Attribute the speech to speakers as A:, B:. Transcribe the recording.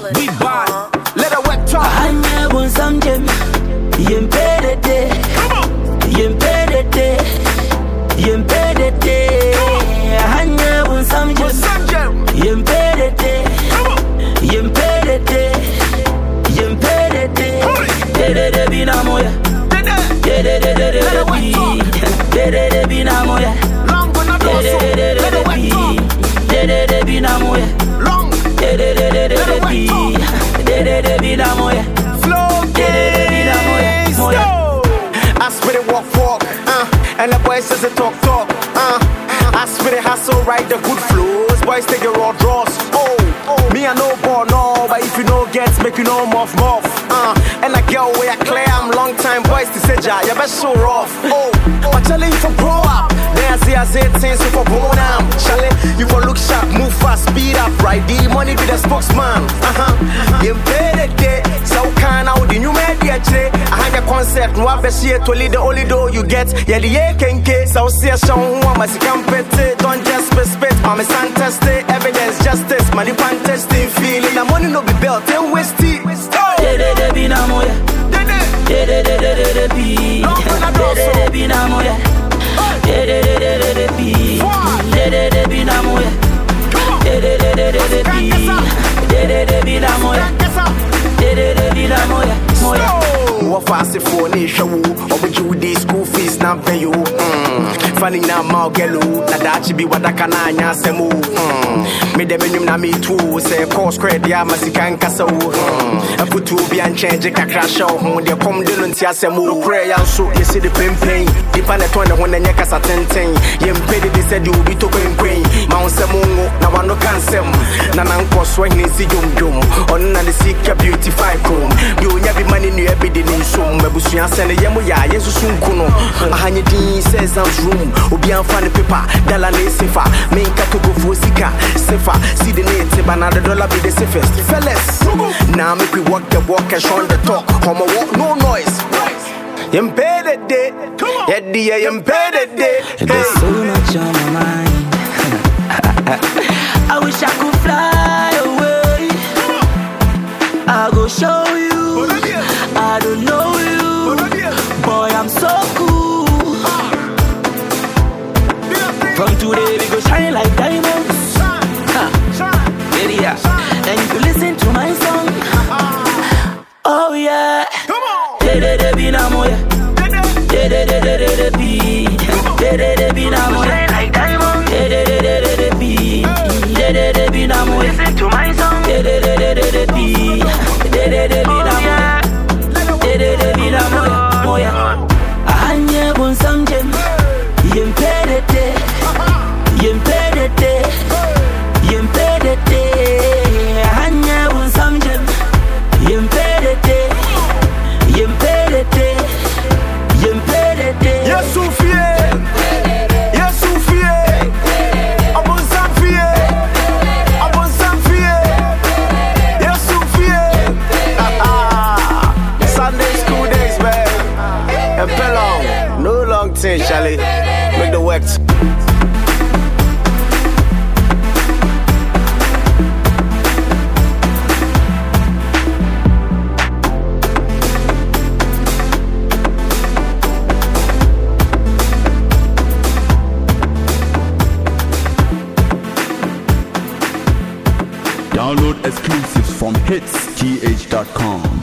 A: We buy. Let her work talk.
B: I never some gem. Yempedete. Yempedete. Yempedete. I never some gem. Yempedete. Yempedete. Yempedete. Dede bina moya. Dede bina moya.
A: Long but not also. Let her work talk.
B: Dede bina moya.
A: Long.
B: Dede bina moya.
A: Flow gaze. I spit it walk. And the boys says it talk. I spit it hustle, right the good flows. Boys take your raw draws. Me I no ball, no. But if you no get, make you no muff. And I girl where I clear, I'm long time boys to say ja, you best so rough. But telling you for grow up. Then I say things for bone arm. Charlie, you for look sharp, move fast, speed up, right? The money be the spokesman. You better get so kind out the new media. I had a concept, no best year to lead the only door you get. Yeah, the year can get so see a show who am as compete. Don't just spit, I'm a fantastic evidence, justice, money fantastic feeling. The money no be built, then waste it.
B: Dede bina moya. Dede bina moya. Dede bina moya.
A: What fast for a show? Or would you do school fees not pay you? Funny now, Malgelo, Nadachi be what I can semu. Made them in me too, say, course credit, Masikan Castle. I put to be unchanged, a crash show when they come down to Yassemu. Prayer, so you see the pain. The panetone when the neck as a 10. Yem paid it, they said you will be talking queen. Mount Samungo, now I no cancel. Nananko swing in Sijum, on the sick beautify comb. You never money in your everyday in some Mabusian send a Yamuya, yes, soon Kuno. A hundred says I'm room, Obian funny paper, Dalane Sefa, main Katogo for Sika, Sefa, see the native, another dollar be the safest. Fellas, now make we walk the walk and show the talk. Homo walk, no noise. Embedded day, Eddie, embedded day.
B: There's so much on my mind. I wish I could fly away. I go show you. I don't know you, boy. I'm so cool. From today we go shine like diamonds. And if you listen to my song, oh yeah. Dede bina moya. Dede bina moya. Like diamonds. Dede bina moya. Listen to my song. Dede bina moya. Dede bina moya. Anya bon samjem. Yempedete. Yempedete. Yempedete. Anya bon samjem. Yempedete. Yempedete. Yempedete.
A: Yes, Sophie. Yes, Sophie. Abon Sophie. Abon Sophie. Yes, Sophie. Sunday school days, man. And Pelon. No long thing, Charlie. Make the work.
C: Download exclusives from hitsgh.com.